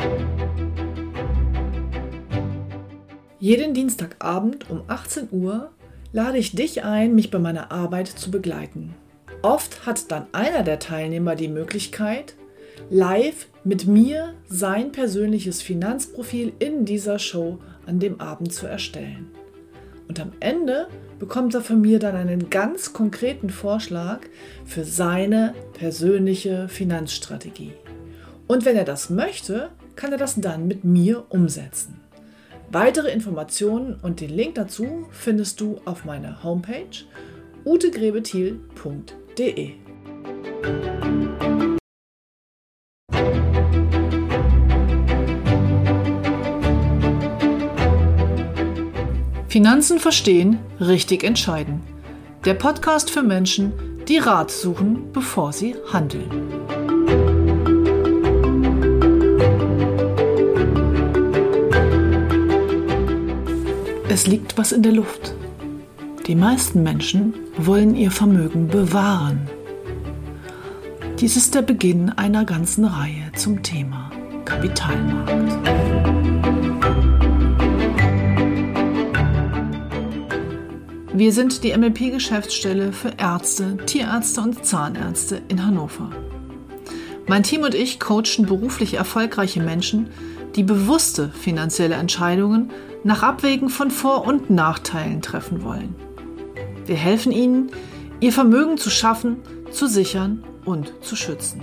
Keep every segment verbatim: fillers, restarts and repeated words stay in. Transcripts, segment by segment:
Jeden Dienstagabend um achtzehn Uhr lade ich dich ein, mich bei meiner Arbeit zu begleiten. Oft hat dann einer der Teilnehmer die Möglichkeit, live mit mir sein persönliches Finanzprofil in dieser Show an dem Abend zu erstellen. Und am Ende bekommt er von mir dann einen ganz konkreten Vorschlag für seine persönliche Finanzstrategie. Und wenn er das möchte, kann er das dann mit mir umsetzen. Weitere Informationen und den Link dazu findest du auf meiner Homepage ute grebethiel punkt de. Finanzen verstehen, richtig entscheiden. Der Podcast für Menschen, die Rat suchen, bevor sie handeln. Es liegt was in der Luft. Die meisten Menschen wollen ihr Vermögen bewahren. Dies ist der Beginn einer ganzen Reihe zum Thema Kapitalmarkt. Wir sind die M L P-Geschäftsstelle für Ärzte, Tierärzte und Zahnärzte in Hannover. Mein Team und ich coachen beruflich erfolgreiche Menschen, die bewusste finanzielle Entscheidungen nach Abwägen von Vor- und Nachteilen treffen wollen. Wir helfen ihnen, ihr Vermögen zu schaffen, zu sichern und zu schützen.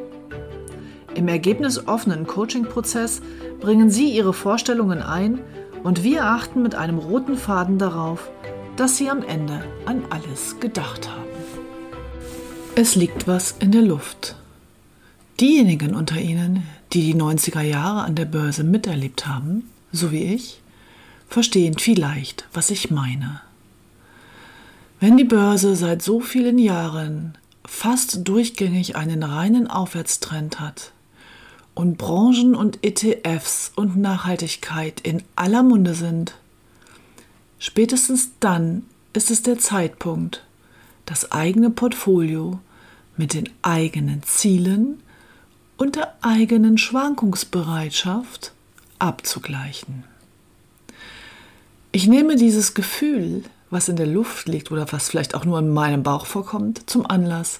Im ergebnisoffenen Coaching-Prozess bringen sie ihre Vorstellungen ein und wir achten mit einem roten Faden darauf, dass sie am Ende an alles gedacht haben. Es liegt was in der Luft. Diejenigen unter Ihnen, die die neunziger Jahre an der Börse miterlebt haben, so wie ich, verstehen vielleicht, was ich meine. Wenn die Börse seit so vielen Jahren fast durchgängig einen reinen Aufwärtstrend hat und Branchen und E T Fs und Nachhaltigkeit in aller Munde sind, spätestens dann ist es der Zeitpunkt, das eigene Portfolio mit den eigenen Zielen und der eigenen Schwankungsbereitschaft abzugleichen. Ich nehme dieses Gefühl, was in der Luft liegt oder was vielleicht auch nur in meinem Bauch vorkommt, zum Anlass,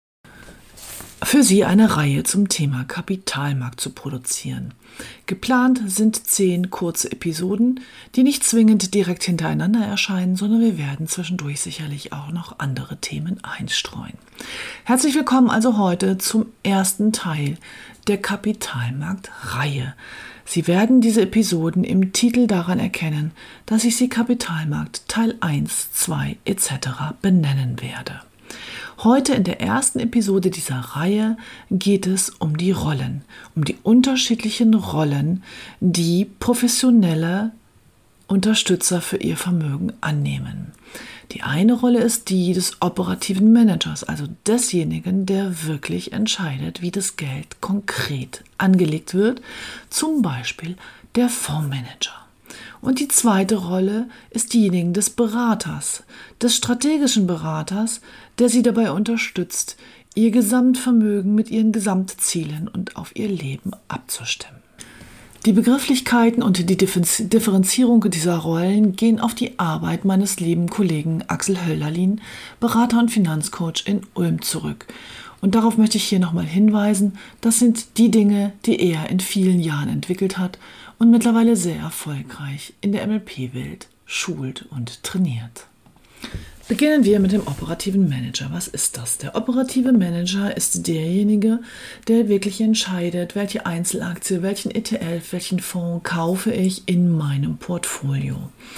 für Sie eine Reihe zum Thema Kapitalmarkt zu produzieren. Geplant sind zehn kurze Episoden, die nicht zwingend direkt hintereinander erscheinen, sondern wir werden zwischendurch sicherlich auch noch andere Themen einstreuen. Herzlich willkommen also heute zum ersten Teil der Kapitalmarkt-Reihe. Sie werden diese Episoden im Titel daran erkennen, dass ich sie Kapitalmarkt Teil eins, zwei et cetera benennen werde. Heute in der ersten Episode dieser Reihe geht es um die Rollen, um die unterschiedlichen Rollen, die professionelle Unterstützer für ihr Vermögen annehmen. Die eine Rolle ist die des operativen Managers, also desjenigen, der wirklich entscheidet, wie das Geld konkret angelegt wird, zum Beispiel der Fondsmanager. Und die zweite Rolle ist diejenige des Beraters, des strategischen Beraters, der sie dabei unterstützt, ihr Gesamtvermögen mit ihren Gesamtzielen und auf ihr Leben abzustimmen. Die Begrifflichkeiten und die Differenzierung dieser Rollen gehen auf die Arbeit meines lieben Kollegen Axel Hölderlin, Berater und Finanzcoach in Ulm zurück. Und darauf möchte ich hier nochmal hinweisen, das sind die Dinge, die er in vielen Jahren entwickelt hat und mittlerweile sehr erfolgreich in der M L P-Welt schult und trainiert. Beginnen wir mit dem operativen Manager. Was ist das? Der operative Manager ist derjenige, der wirklich entscheidet, welche Einzelaktie, welchen E T F, welchen Fonds kaufe ich in meinem Portfolio.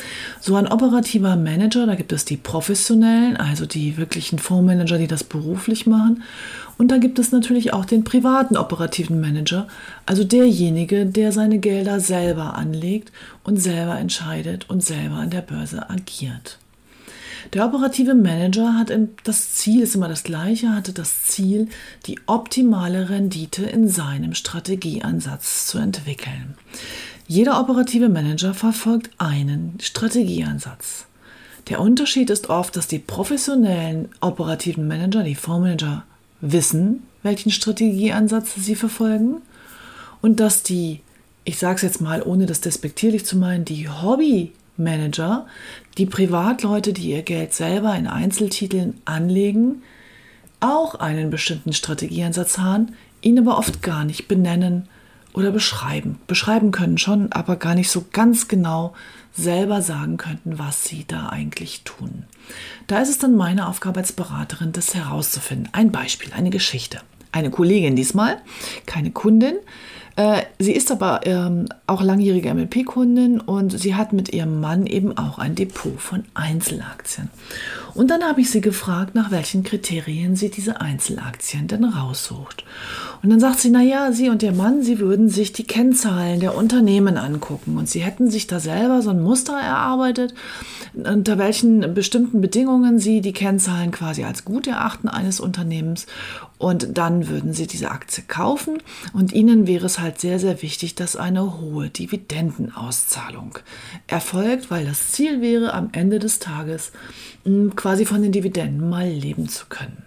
So ein operativer Manager, da gibt es die professionellen, also die wirklichen Fondsmanager, die das beruflich machen. Und da gibt es natürlich auch den privaten operativen Manager, also derjenige, der seine Gelder selber anlegt und selber entscheidet und selber an der Börse agiert. Der operative Manager hat das Ziel, ist immer das gleiche, hatte das Ziel, die optimale Rendite in seinem Strategieansatz zu entwickeln. Jeder operative Manager verfolgt einen Strategieansatz. Der Unterschied ist oft, dass die professionellen operativen Manager, die Fondsmanager, wissen, welchen Strategieansatz sie verfolgen und dass die ich sage es jetzt mal, ohne das despektierlich zu meinen, die Hobbymanager, die Privatleute, die ihr Geld selber in Einzeltiteln anlegen, auch einen bestimmten Strategieansatz haben, ihn aber oft gar nicht benennen oder beschreiben. Beschreiben können schon, aber gar nicht so ganz genau selber sagen könnten, was sie da eigentlich tun. Da ist es dann meine Aufgabe als Beraterin, das herauszufinden. Ein Beispiel, eine Geschichte. Eine Kollegin diesmal, keine Kundin. Äh, sie ist aber ähm, auch langjährige M L P-Kundin und sie hat mit ihrem Mann eben auch ein Depot von Einzelaktien. Und dann habe ich sie gefragt, nach welchen Kriterien sie diese Einzelaktien denn raussucht. Und dann sagt sie, naja, sie und ihr Mann, sie würden sich die Kennzahlen der Unternehmen angucken und sie hätten sich da selber so ein Muster erarbeitet, unter welchen bestimmten Bedingungen sie die Kennzahlen quasi als gut erachten eines Unternehmens, und dann würden sie diese Aktie kaufen und ihnen wäre es halt sehr, sehr wichtig, dass eine hohe Dividendenauszahlung erfolgt, weil das Ziel wäre, am Ende des Tages quasi von den Dividenden mal leben zu können.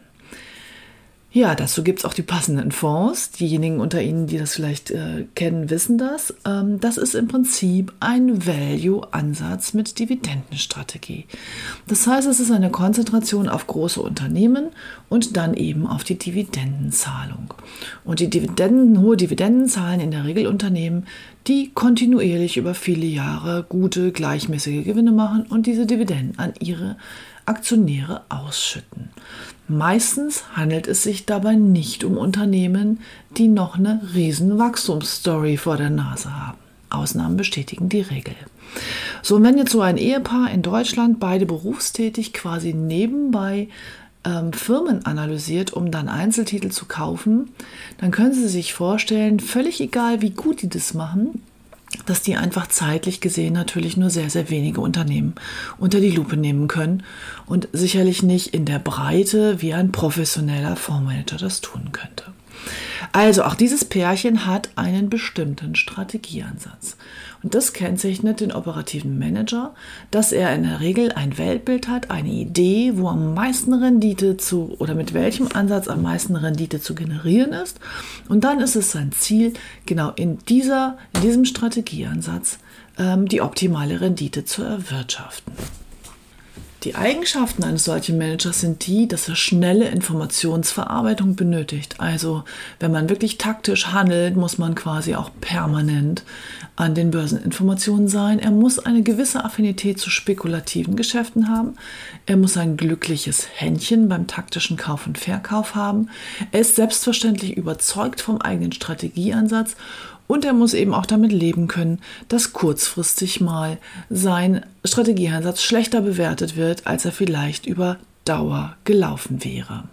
Ja, dazu gibt es auch die passenden Fonds. Diejenigen unter Ihnen, die das vielleicht äh, kennen, wissen das. Ähm, das ist im Prinzip ein Value-Ansatz mit Dividendenstrategie. Das heißt, es ist eine Konzentration auf große Unternehmen und dann eben auf die Dividendenzahlung. Und die Dividenden, hohe Dividenden zahlen in der Regel Unternehmen, die kontinuierlich über viele Jahre gute, gleichmäßige Gewinne machen und diese Dividenden an ihre Aktionäre ausschütten. Meistens handelt es sich dabei nicht um Unternehmen, die noch eine riesen Wachstumsstory vor der Nase haben. Ausnahmen bestätigen die Regel. So, und wenn jetzt so ein Ehepaar in Deutschland, beide berufstätig, quasi nebenbei ähm, Firmen analysiert, um dann Einzeltitel zu kaufen, dann können Sie sich vorstellen, völlig egal, wie gut die das machen, dass die einfach zeitlich gesehen natürlich nur sehr, sehr wenige Unternehmen unter die Lupe nehmen können und sicherlich nicht in der Breite, wie ein professioneller Fondsmanager das tun könnte. Also auch dieses Pärchen hat einen bestimmten Strategieansatz. Und das kennzeichnet den operativen Manager, dass er in der Regel ein Weltbild hat, eine Idee, wo am meisten Rendite zu oder mit welchem Ansatz am meisten Rendite zu generieren ist. Und dann ist es sein Ziel, genau in, dieser, in diesem Strategieansatz ähm, die optimale Rendite zu erwirtschaften. Die Eigenschaften eines solchen Managers sind die, dass er schnelle Informationsverarbeitung benötigt. Also wenn man wirklich taktisch handelt, muss man quasi auch permanent an den Börseninformationen sein. Er muss eine gewisse Affinität zu spekulativen Geschäften haben. Er muss ein glückliches Händchen beim taktischen Kauf und Verkauf haben. Er ist selbstverständlich überzeugt vom eigenen Strategieansatz. Und er muss eben auch damit leben können, dass kurzfristig mal sein Strategieansatz schlechter bewertet wird, als er vielleicht über Dauer gelaufen wäre.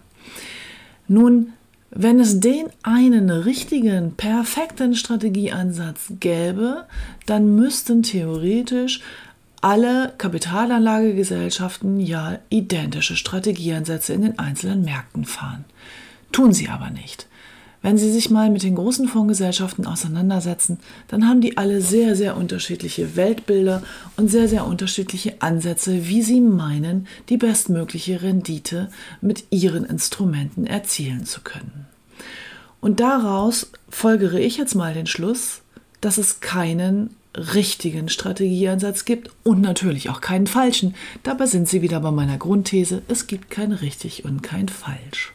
Nun, wenn es den einen richtigen, perfekten Strategieansatz gäbe, dann müssten theoretisch alle Kapitalanlagegesellschaften ja identische Strategieansätze in den einzelnen Märkten fahren. Tun sie aber nicht. Wenn Sie sich mal mit den großen Fondsgesellschaften auseinandersetzen, dann haben die alle sehr, sehr unterschiedliche Weltbilder und sehr, sehr unterschiedliche Ansätze, wie sie meinen, die bestmögliche Rendite mit ihren Instrumenten erzielen zu können. Und daraus folgere ich jetzt mal den Schluss, dass es keinen richtigen Strategieansatz gibt und natürlich auch keinen falschen. Dabei sind Sie wieder bei meiner Grundthese, es gibt kein richtig und kein falsch.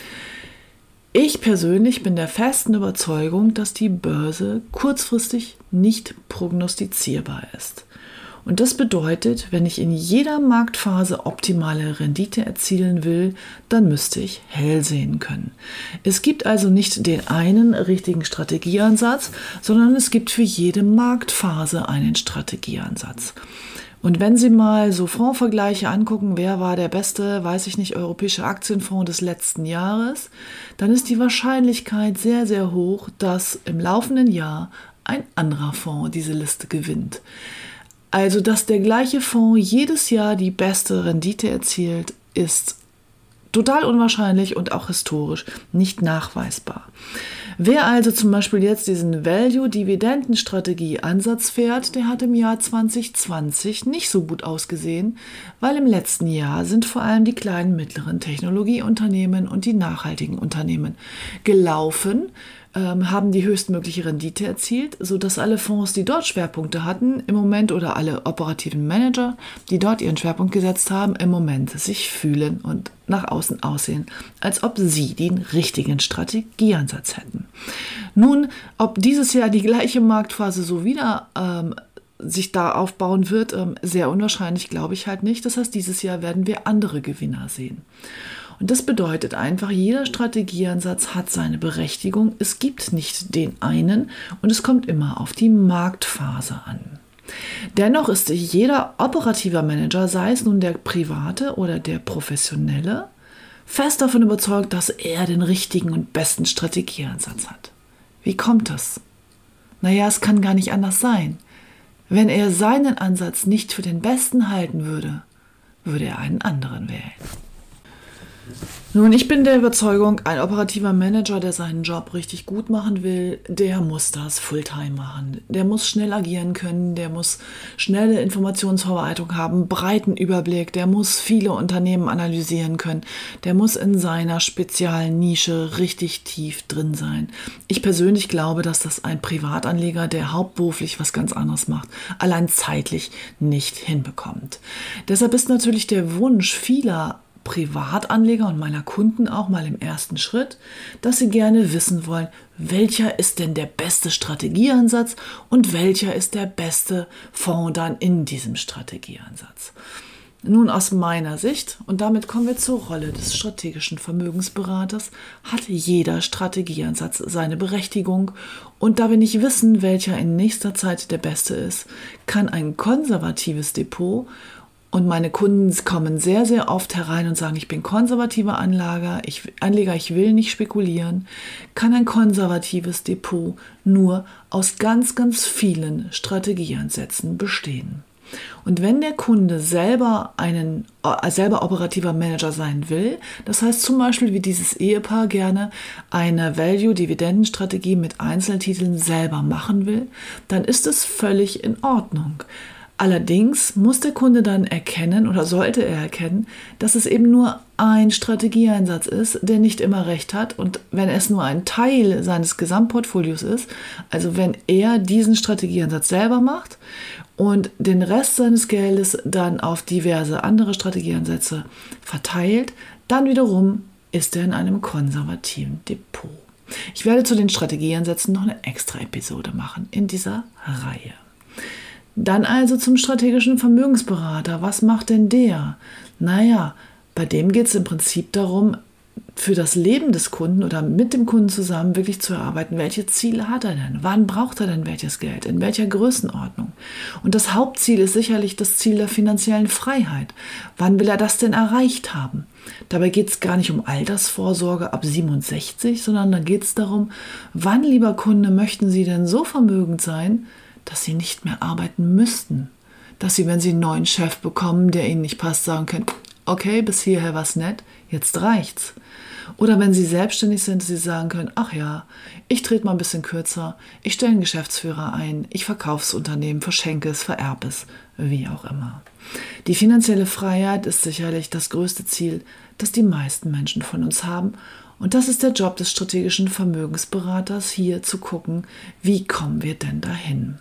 Ich persönlich bin der festen Überzeugung, dass die Börse kurzfristig nicht prognostizierbar ist. Und das bedeutet, wenn ich in jeder Marktphase optimale Rendite erzielen will, dann müsste ich hell sehen können. Es gibt also nicht den einen richtigen Strategieansatz, sondern es gibt für jede Marktphase einen Strategieansatz. Und wenn Sie mal so Fondsvergleiche angucken, wer war der beste, weiß ich nicht, europäische Aktienfonds des letzten Jahres, dann ist die Wahrscheinlichkeit sehr, sehr hoch, dass im laufenden Jahr ein anderer Fonds diese Liste gewinnt. Also, dass der gleiche Fonds jedes Jahr die beste Rendite erzielt, ist total unwahrscheinlich und auch historisch nicht nachweisbar. Wer also zum Beispiel jetzt diesen Value-Dividenden-Strategie-Ansatz fährt, der hat im Jahr zwanzig zwanzig nicht so gut ausgesehen, weil im letzten Jahr sind vor allem die kleinen, mittleren Technologieunternehmen und die nachhaltigen Unternehmen gelaufen, ähm, haben die höchstmögliche Rendite erzielt, sodass alle Fonds, die dort Schwerpunkte hatten, im Moment oder alle operativen Manager, die dort ihren Schwerpunkt gesetzt haben, im Moment sich fühlen und nach außen aussehen, als ob sie den richtigen Strategieansatz hätten. Nun, ob dieses Jahr die gleiche Marktphase so wieder ähm, sich da aufbauen wird, ähm, sehr unwahrscheinlich, glaube ich halt nicht. Das heißt, dieses Jahr werden wir andere Gewinner sehen. Und das bedeutet einfach, jeder Strategieansatz hat seine Berechtigung. Es gibt nicht den einen und es kommt immer auf die Marktphase an. Dennoch ist jeder operative Manager, sei es nun der private oder der professionelle, fest davon überzeugt, dass er den richtigen und besten Strategieansatz hat. Wie kommt das? Naja, es kann gar nicht anders sein. Wenn er seinen Ansatz nicht für den besten halten würde, würde er einen anderen wählen. Nun, ich bin der Überzeugung, ein operativer Manager, der seinen Job richtig gut machen will, der muss das Fulltime machen. Der muss schnell agieren können, der muss schnelle Informationsverarbeitung haben, breiten Überblick, der muss viele Unternehmen analysieren können, der muss in seiner speziellen Nische richtig tief drin sein. Ich persönlich glaube, dass das ein Privatanleger, der hauptberuflich was ganz anderes macht, allein zeitlich nicht hinbekommt. Deshalb ist natürlich der Wunsch vieler Privatanleger und meiner Kunden auch mal im ersten Schritt, dass sie gerne wissen wollen, welcher ist denn der beste Strategieansatz und welcher ist der beste Fonds dann in diesem Strategieansatz. Nun, aus meiner Sicht, und damit kommen wir zur Rolle des strategischen Vermögensberaters, hat jeder Strategieansatz seine Berechtigung, und da wir nicht wissen, welcher in nächster Zeit der beste ist, kann ein konservatives Depot, und meine Kunden kommen sehr, sehr oft herein und sagen, ich bin konservativer Anleger, ich, Anleger, ich will nicht spekulieren, kann ein konservatives Depot nur aus ganz, ganz vielen Strategieansätzen bestehen. Und wenn der Kunde selber einen äh, selber operativer Manager sein will, das heißt zum Beispiel wie dieses Ehepaar gerne eine Value-Dividendenstrategie mit Einzeltiteln selber machen will, dann ist es völlig in Ordnung. Allerdings muss der Kunde dann erkennen oder sollte er erkennen, dass es eben nur ein Strategieansatz ist, der nicht immer recht hat, und wenn es nur ein Teil seines Gesamtportfolios ist, also wenn er diesen Strategieansatz selber macht und den Rest seines Geldes dann auf diverse andere Strategieansätze verteilt, dann wiederum ist er in einem konservativen Depot. Ich werde zu den Strategieansätzen noch eine extra Episode machen in dieser Reihe. Dann also zum strategischen Vermögensberater. Was macht denn der? Naja, bei dem geht es im Prinzip darum, für das Leben des Kunden oder mit dem Kunden zusammen wirklich zu erarbeiten, welche Ziele hat er denn? Wann braucht er denn welches Geld? In welcher Größenordnung? Und das Hauptziel ist sicherlich das Ziel der finanziellen Freiheit. Wann will er das denn erreicht haben? Dabei geht es gar nicht um Altersvorsorge ab siebenundsechzig, sondern da geht es darum, wann, lieber Kunde, möchten Sie denn so vermögend sein, dass Sie nicht mehr arbeiten müssten. Dass Sie, wenn Sie einen neuen Chef bekommen, der Ihnen nicht passt, sagen können, okay, bis hierher war's nett, jetzt reicht's. Oder wenn Sie selbstständig sind, dass Sie sagen können, ach ja, ich trete mal ein bisschen kürzer, ich stelle einen Geschäftsführer ein, ich verkaufe das Unternehmen, verschenke es, vererbe es, wie auch immer. Die finanzielle Freiheit ist sicherlich das größte Ziel, das die meisten Menschen von uns haben. Und das ist der Job des strategischen Vermögensberaters, hier zu gucken, wie kommen wir denn dahin?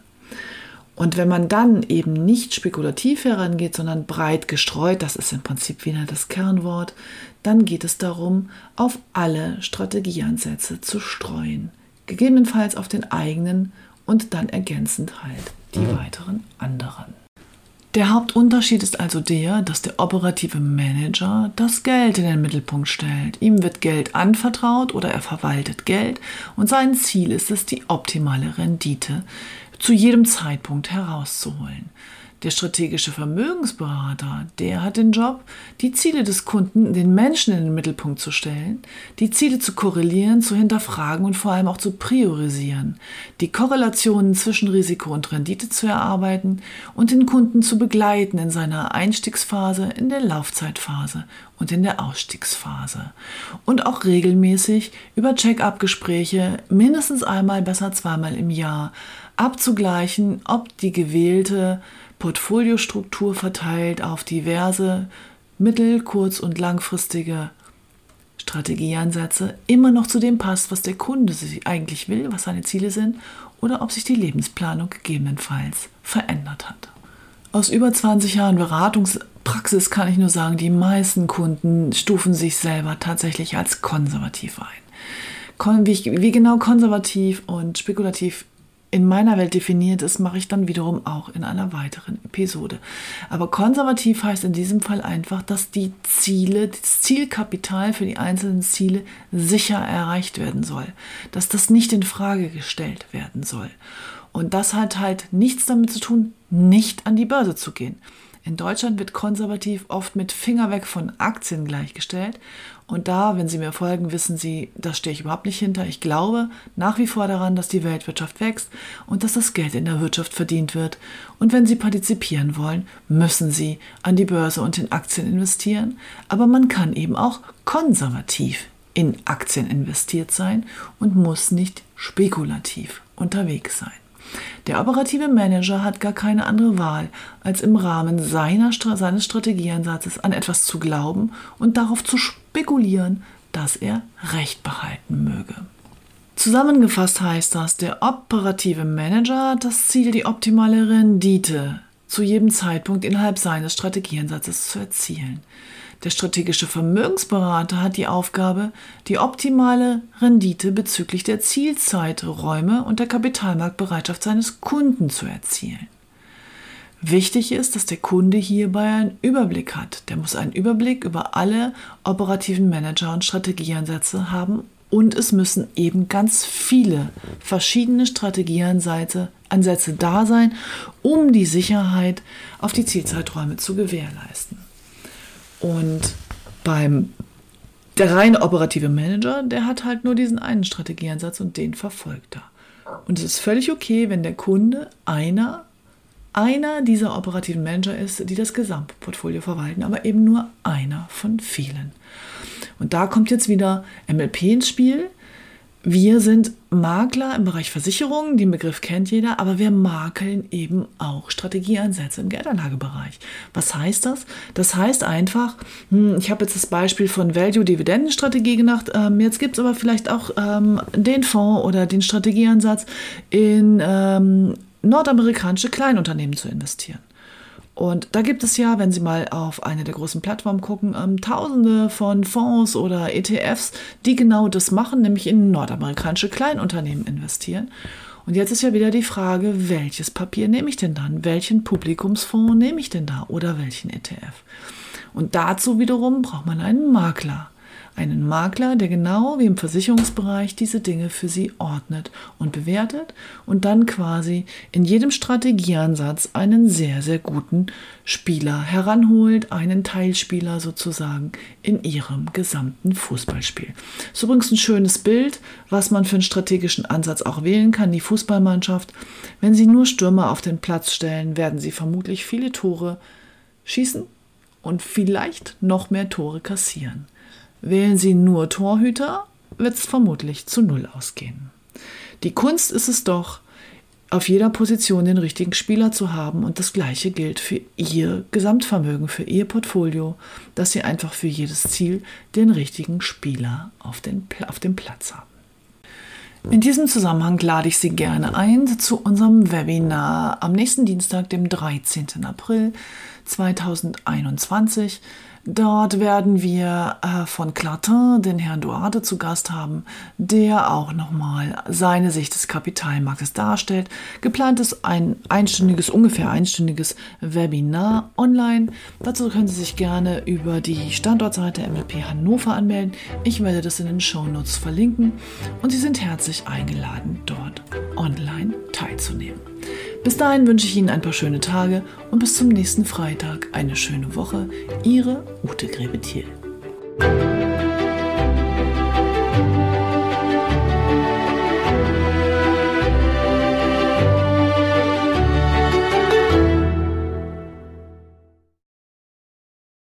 Und wenn man dann eben nicht spekulativ herangeht, sondern breit gestreut, das ist im Prinzip wieder das Kernwort, dann geht es darum, auf alle Strategieansätze zu streuen. Gegebenenfalls auf den eigenen und dann ergänzend halt die weiteren anderen. Der Hauptunterschied ist also der, dass der operative Manager das Geld in den Mittelpunkt stellt. Ihm wird Geld anvertraut oder er verwaltet Geld und sein Ziel ist es, die optimale Rendite zu jedem Zeitpunkt herauszuholen. Der strategische Vermögensberater, der hat den Job, die Ziele des Kunden, den Menschen in den Mittelpunkt zu stellen, die Ziele zu korrelieren, zu hinterfragen und vor allem auch zu priorisieren, die Korrelationen zwischen Risiko und Rendite zu erarbeiten und den Kunden zu begleiten in seiner Einstiegsphase, in der Laufzeitphase und in der Ausstiegsphase. Und auch regelmäßig über Check-up-Gespräche, mindestens einmal, besser zweimal im Jahr, abzugleichen, ob die gewählte Portfoliostruktur verteilt auf diverse mittel-, kurz- und langfristige Strategieansätze immer noch zu dem passt, was der Kunde eigentlich will, was seine Ziele sind, oder ob sich die Lebensplanung gegebenenfalls verändert hat. Aus über zwanzig Jahren Beratungspraxis kann ich nur sagen, die meisten Kunden stufen sich selber tatsächlich als konservativ ein. Wie, ich, wie genau konservativ und spekulativ in meiner Welt definiert ist, mache ich dann wiederum auch in einer weiteren Episode. Aber konservativ heißt in diesem Fall einfach, dass die Ziele, das Zielkapital für die einzelnen Ziele sicher erreicht werden soll. Dass das nicht in Frage gestellt werden soll. Und das hat halt nichts damit zu tun, nicht an die Börse zu gehen. In Deutschland wird konservativ oft mit Finger weg von Aktien gleichgestellt. Und da, wenn Sie mir folgen, wissen Sie, da stehe ich überhaupt nicht hinter. Ich glaube nach wie vor daran, dass die Weltwirtschaft wächst und dass das Geld in der Wirtschaft verdient wird. Und wenn Sie partizipieren wollen, müssen Sie an die Börse und in Aktien investieren. Aber man kann eben auch konservativ in Aktien investiert sein und muss nicht spekulativ unterwegs sein. Der operative Manager hat gar keine andere Wahl, als im Rahmen seiner, seines Strategieansatzes an etwas zu glauben und darauf zu spekulieren, dass er Recht behalten möge. Zusammengefasst heißt das, der operative Manager hat das Ziel, die optimale Rendite zu jedem Zeitpunkt innerhalb seines Strategieansatzes zu erzielen. Der strategische Vermögensberater hat die Aufgabe, die optimale Rendite bezüglich der Zielzeiträume und der Kapitalmarktbereitschaft seines Kunden zu erzielen. Wichtig ist, dass der Kunde hierbei einen Überblick hat. Der muss einen Überblick über alle operativen Manager und Strategieansätze haben und es müssen eben ganz viele verschiedene Strategieansätze Ansätze da sein, um die Sicherheit auf die Zielzeiträume zu gewährleisten. Und beim der reine operative Manager, der hat halt nur diesen einen Strategieansatz und den verfolgt er. Und es ist völlig okay, wenn der Kunde einer, einer dieser operativen Manager ist, die das Gesamtportfolio verwalten, aber eben nur einer von vielen. Und da kommt jetzt wieder M L P ins Spiel. Wir sind Makler im Bereich Versicherungen, den Begriff kennt jeder, aber wir makeln eben auch Strategieansätze im Geldanlagebereich. Was heißt das? Das heißt einfach, ich habe jetzt das Beispiel von Value-Dividendenstrategie gemacht, jetzt gibt es aber vielleicht auch den Fonds oder den Strategieansatz in nordamerikanische Kleinunternehmen zu investieren. Und da gibt es ja, wenn Sie mal auf eine der großen Plattformen gucken, ähm, tausende von Fonds oder E T Fs, die genau das machen, nämlich in nordamerikanische Kleinunternehmen investieren. Und jetzt ist ja wieder die Frage, welches Papier nehme ich denn dann? Welchen Publikumsfonds nehme ich denn da oder welchen E T F? Und dazu wiederum braucht man einen Makler. Einen Makler, der genau wie im Versicherungsbereich diese Dinge für Sie ordnet und bewertet und dann quasi in jedem Strategieansatz einen sehr, sehr guten Spieler heranholt, einen Teilspieler sozusagen in Ihrem gesamten Fußballspiel. Das ist übrigens ein schönes Bild, was man für einen strategischen Ansatz auch wählen kann, die Fußballmannschaft. Wenn Sie nur Stürmer auf den Platz stellen, werden Sie vermutlich viele Tore schießen und vielleicht noch mehr Tore kassieren. Wählen Sie nur Torhüter, wird es vermutlich zu Null ausgehen. Die Kunst ist es doch, auf jeder Position den richtigen Spieler zu haben und das Gleiche gilt für Ihr Gesamtvermögen, für Ihr Portfolio, dass Sie einfach für jedes Ziel den richtigen Spieler auf, den, auf dem Platz haben. In diesem Zusammenhang lade ich Sie gerne ein zu unserem Webinar am nächsten Dienstag, dem dreizehnten April zweitausendeinundzwanzig. Dort werden wir äh, von Clartin den Herrn Duarte zu Gast haben, der auch nochmal seine Sicht des Kapitalmarktes darstellt. Geplant ist ein einstündiges, ungefähr einstündiges Webinar online. Dazu können Sie sich gerne über die Standortseite M L P Hannover anmelden. Ich werde das in den Shownotes verlinken und Sie sind herzlich eingeladen, dort online teilzunehmen. Bis dahin wünsche ich Ihnen ein paar schöne Tage und bis zum nächsten Freitag eine schöne Woche. Ihre Ute Grebe-Thiel.